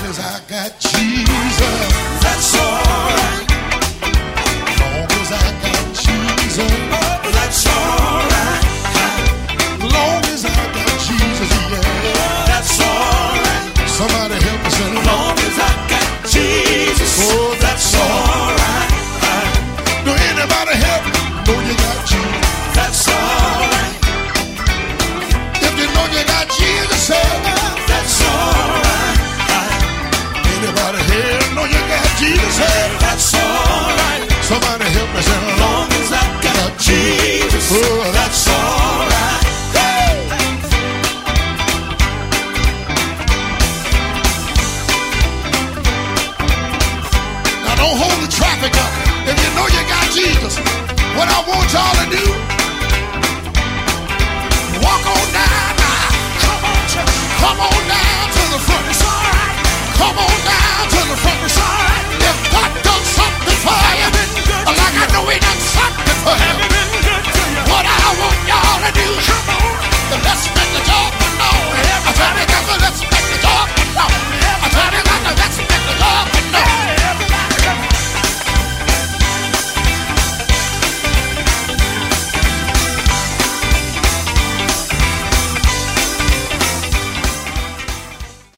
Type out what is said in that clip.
as I got Jesus, that's alright. long as I got Jesus, That's alright. long as I got Jesus, yeah. That's alright. Somebody help me say, Long as I got Jesus. oh, That's alright. do anybody help me know you got Jesus? That's alright. If you know you got Jesus, say, That's alright. anybody here know you got Jesus, say, That's alright. somebody help me say, Long as I got Jesus. oh, That's alright. Now don't hold the traffic up. If you know you got Jesus, what I want y'all to do, walk on down now. Come on down to the front. It's all right. Come on down to the front. It's all right. If God done something for you, like I know He done something for you.